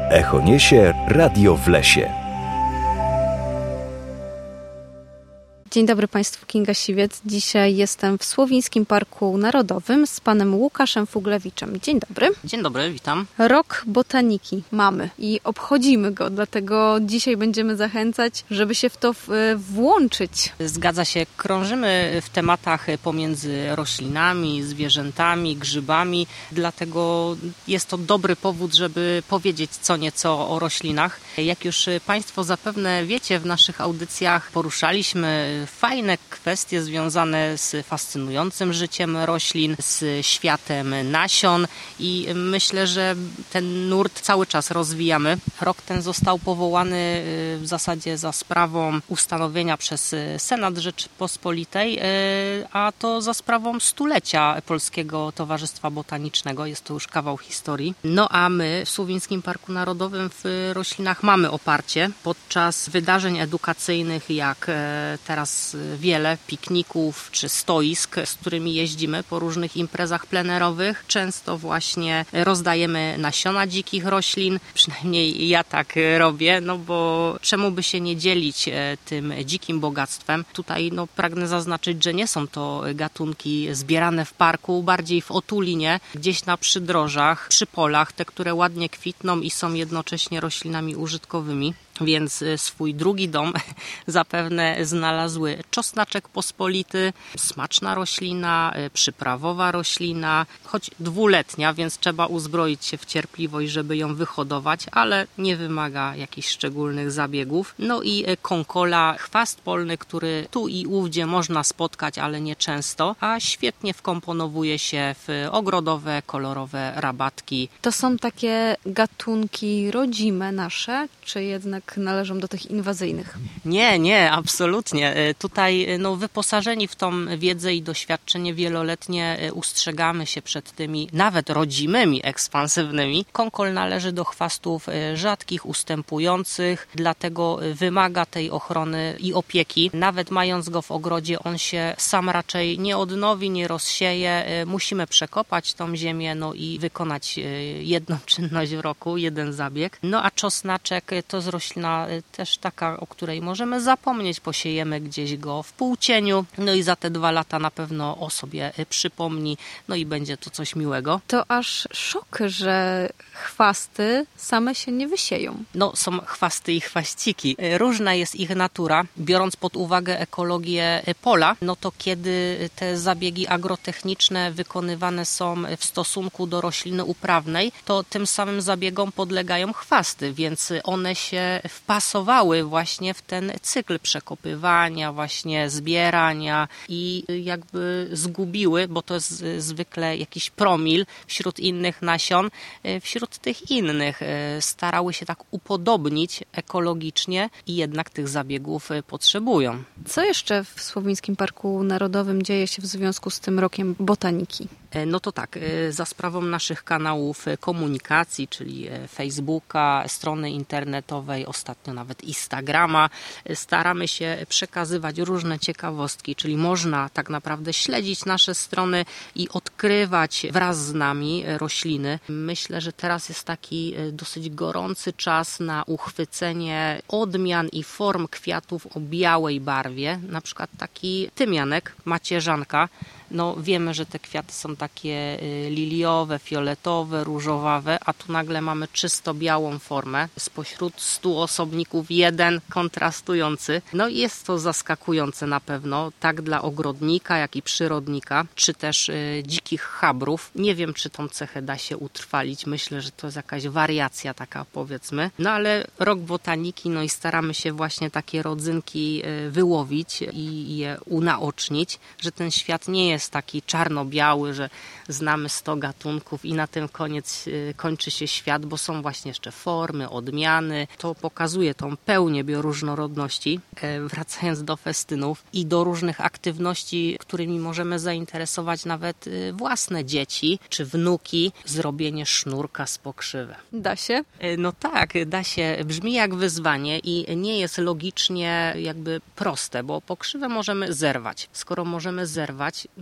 Echo niesie Radio w lesie. Dzień dobry Państwu, Kinga Siwiec. Dzisiaj jestem w Słowińskim Parku Narodowym z panem Łukaszem Fuglewiczem. Dzień dobry. Dzień dobry, witam. Rok botaniki mamy i obchodzimy go, dlatego dzisiaj będziemy zachęcać, żeby się w to włączyć. Zgadza się, krążymy w tematach pomiędzy roślinami, zwierzętami, grzybami, dlatego jest to dobry powód, żeby powiedzieć co nieco o roślinach. Jak już Państwo zapewne wiecie, w naszych audycjach poruszaliśmy fajne kwestie związane z fascynującym życiem roślin, z światem nasion i myślę, że ten nurt cały czas rozwijamy. Rok ten został powołany w zasadzie za sprawą ustanowienia przez Senat Rzeczypospolitej, a to za sprawą stulecia Polskiego Towarzystwa Botanicznego. Jest to już kawał historii. No a my w Słowińskim Parku Narodowym w roślinach mamy oparcie. Podczas wydarzeń edukacyjnych, jak teraz wiele pikników czy stoisk, z którymi jeździmy po różnych imprezach plenerowych. Często właśnie rozdajemy nasiona dzikich roślin, przynajmniej ja tak robię, no bo czemu by się nie dzielić tym dzikim bogactwem. Tutaj pragnę zaznaczyć, że nie są to gatunki zbierane w parku, bardziej w otulinie, gdzieś na przydrożach, przy polach, te, które ładnie kwitną i są jednocześnie roślinami użytkowymi. Więc swój drugi dom zapewne znalazły czosnaczek pospolity, smaczna roślina, przyprawowa roślina, choć dwuletnia, więc trzeba uzbroić się w cierpliwość, żeby ją wyhodować, ale nie wymaga jakichś szczególnych zabiegów. No i konkola, chwast polny, który tu i ówdzie można spotkać, ale nie często, a świetnie wkomponowuje się w ogrodowe, kolorowe rabatki. To są takie gatunki rodzime nasze, czy jednak należą do tych inwazyjnych? Nie, absolutnie. Tutaj wyposażeni w tą wiedzę i doświadczenie wieloletnie ustrzegamy się przed tymi nawet rodzimymi, ekspansywnymi. Konkol należy do chwastów rzadkich, ustępujących, dlatego wymaga tej ochrony i opieki. Nawet mając go w ogrodzie, on się sam raczej nie odnowi, nie rozsieje. Musimy przekopać tą ziemię, i wykonać jedną czynność w roku, jeden zabieg. A czosnaczek to z roślina też taka, o której możemy zapomnieć, posiejemy gdzieś go w półcieniu, i za te 2 lata na pewno o sobie przypomni, i będzie to coś miłego. To aż szok, że chwasty same się nie wysieją. Są chwasty i chwaściki. Różna jest ich natura. Biorąc pod uwagę ekologię pola, to kiedy te zabiegi agrotechniczne wykonywane są w stosunku do rośliny uprawnej, to tym samym zabiegom podlegają chwasty, więc one się wpasowały właśnie w ten cykl przekopywania, właśnie zbierania i jakby zgubiły, bo to jest zwykle jakiś promil wśród innych nasion, wśród tych innych starały się tak upodobnić ekologicznie i jednak tych zabiegów potrzebują. Co jeszcze w Słowińskim Parku Narodowym dzieje się w związku z tym rokiem botaniki? To tak, za sprawą naszych kanałów komunikacji, czyli Facebooka, strony internetowej, ostatnio nawet Instagrama, staramy się przekazywać różne ciekawostki, czyli można tak naprawdę śledzić nasze strony i odkrywać wraz z nami rośliny. Myślę, że teraz jest taki dosyć gorący czas na uchwycenie odmian i form kwiatów o białej barwie, na przykład taki tymianek, macierzanka. Wiemy, że te kwiaty są takie liliowe, fioletowe, różowawe, a tu nagle mamy czysto białą formę. Spośród 100 osobników jeden kontrastujący. I jest to zaskakujące na pewno, tak dla ogrodnika, jak i przyrodnika, czy też dzikich chabrów. Nie wiem, czy tą cechę da się utrwalić. Myślę, że to jest jakaś wariacja taka, powiedzmy. Ale rok botaniki, i staramy się właśnie takie rodzynki wyłowić i je unaocznić, że ten świat nie jest taki czarno-biały, że znamy 100 gatunków i na tym kończy się świat, bo są właśnie jeszcze formy, odmiany. To pokazuje tą pełnię bioróżnorodności. Wracając do festynów i do różnych aktywności, którymi możemy zainteresować nawet własne dzieci czy wnuki, zrobienie sznurka z pokrzywy. Da się? Tak, da się. Brzmi jak wyzwanie i nie jest logicznie jakby proste, bo pokrzywę możemy zerwać. Skoro możemy zerwać,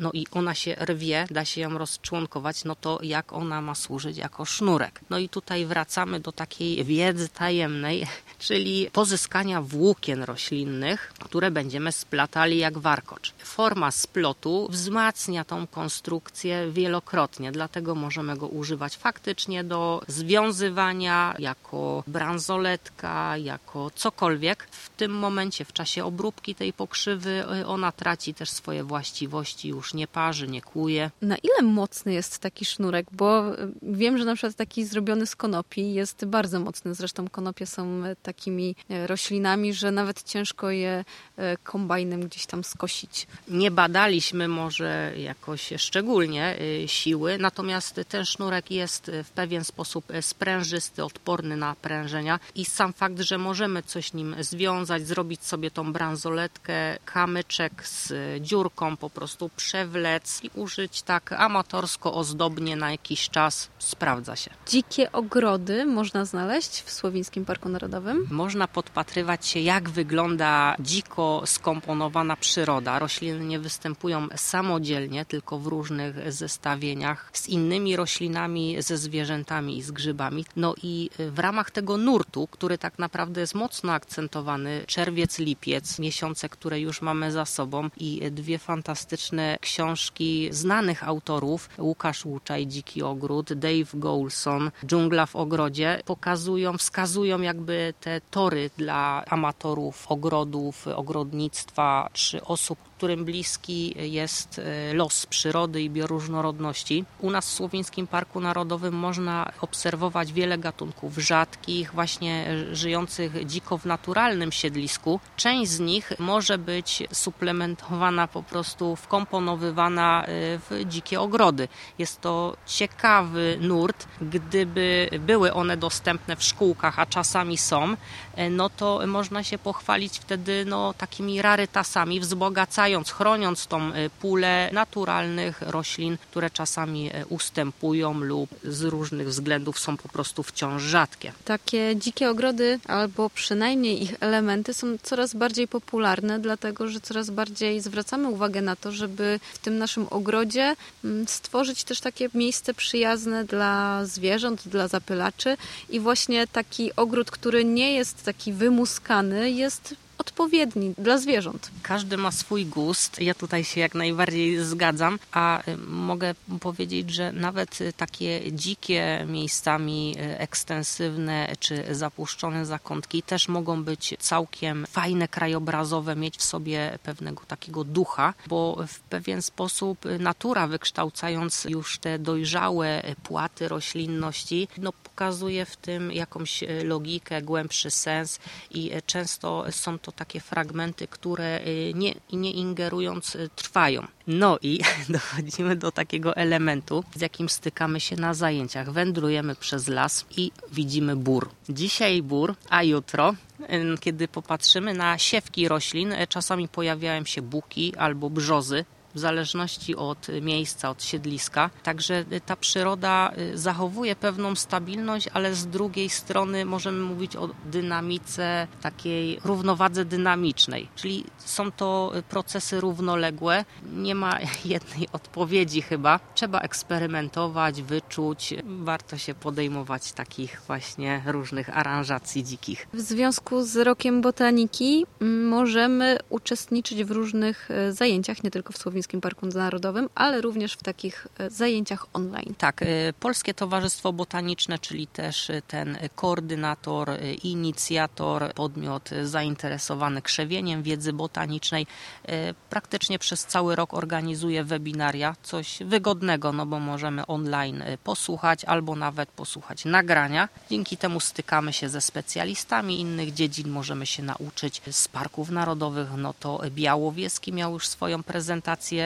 no i ona się rwie, da się ją rozczłonkować, no to jak ona ma służyć jako sznurek? No i tutaj wracamy do takiej wiedzy tajemnej, czyli pozyskania włókien roślinnych, które będziemy splatali jak warkocz. Forma splotu wzmacnia tą konstrukcję wielokrotnie, dlatego możemy go używać faktycznie do związywania, jako bransoletka, jako cokolwiek. W tym momencie, w czasie obróbki tej pokrzywy, ona traci też swoje właściwości, już nie parzy, nie kłuje. Na ile mocny jest taki sznurek? Bo wiem, że na przykład taki zrobiony z konopi jest bardzo mocny. Zresztą konopie są takimi roślinami, że nawet ciężko je kombajnem gdzieś tam skosić. Nie badaliśmy może jakoś szczególnie siły, natomiast ten sznurek jest w pewien sposób sprężysty, odporny na prężenia i sam fakt, że możemy coś nim związać, zrobić sobie tą bransoletkę, kamyczek z dziurką, po prostu przewlec i użyć tak amatorsko, ozdobnie na jakiś czas, sprawdza się. Dzikie ogrody można znaleźć w Słowińskim Parku Narodowym? Można podpatrywać się, jak wygląda dziko skomponowana przyroda. Rośliny nie występują samodzielnie, tylko w różnych zestawieniach z innymi roślinami, ze zwierzętami i z grzybami. No i w ramach tego nurtu, który tak naprawdę jest mocno akcentowany, czerwiec, lipiec, miesiące, które już mamy za sobą i dwie fantastyczne książki znanych autorów, Łukasz Łuczaj, Dziki Ogród, Dave Goulson, Dżungla w ogrodzie, wskazują jakby te tory dla amatorów ogrodów, ogrodnictwa, czy osób, którym bliski jest los przyrody i bioróżnorodności. U nas w Słowińskim Parku Narodowym można obserwować wiele gatunków rzadkich, właśnie żyjących dziko w naturalnym siedlisku. Część z nich może być suplementowana, po prostu wkomponowywana w dzikie ogrody. Jest to ciekawy nurt. Gdyby były one dostępne w szkółkach, a czasami są, no to można się pochwalić wtedy takimi rarytasami, wzbogacając, chroniąc tą pulę naturalnych roślin, które czasami ustępują lub z różnych względów są po prostu wciąż rzadkie. Takie dzikie ogrody, albo przynajmniej ich elementy, są coraz bardziej popularne, dlatego że coraz bardziej zwracamy uwagę na to, żeby w tym naszym ogrodzie stworzyć też takie miejsce przyjazne dla zwierząt, dla zapylaczy i właśnie taki ogród, który nie jest taki wymuskany, jest odpowiedni dla zwierząt. Każdy ma swój gust. Ja tutaj się jak najbardziej zgadzam, a mogę powiedzieć, że nawet takie dzikie, miejscami ekstensywne czy zapuszczone zakątki też mogą być całkiem fajne, krajobrazowe, mieć w sobie pewnego takiego ducha, bo w pewien sposób natura, wykształcając już te dojrzałe płaty roślinności, pokazuje w tym jakąś logikę, głębszy sens i często są to takie fragmenty, które nie ingerując trwają. No i dochodzimy do takiego elementu, z jakim stykamy się na zajęciach. Wędrujemy przez las i widzimy bór. Dzisiaj bór, a jutro, kiedy popatrzymy na siewki roślin, czasami pojawiają się buki albo brzozy, w zależności od miejsca, od siedliska. Także ta przyroda zachowuje pewną stabilność, ale z drugiej strony możemy mówić o dynamice, takiej równowadze dynamicznej. Czyli są to procesy równoległe. Nie ma jednej odpowiedzi chyba. Trzeba eksperymentować, wyczuć. Warto się podejmować takich właśnie różnych aranżacji dzikich. W związku z Rokiem Botaniki możemy uczestniczyć w różnych zajęciach, nie tylko w Słowińskim Parku Narodowym, ale również w takich zajęciach online. Tak, Polskie Towarzystwo Botaniczne, czyli też ten koordynator, inicjator, podmiot zainteresowany krzewieniem wiedzy botanicznej, praktycznie przez cały rok organizuje webinaria, coś wygodnego, bo możemy online posłuchać albo nawet posłuchać nagrania. Dzięki temu stykamy się ze specjalistami innych dziedzin, możemy się nauczyć z parków narodowych. To Białowieski miał już swoją prezentację,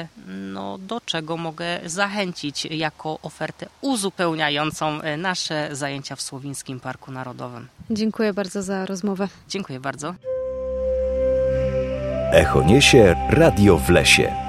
do czego mogę zachęcić jako ofertę uzupełniającą nasze zajęcia w Słowińskim Parku Narodowym. Dziękuję bardzo za rozmowę. Dziękuję bardzo. Echo niesie Radio w lesie.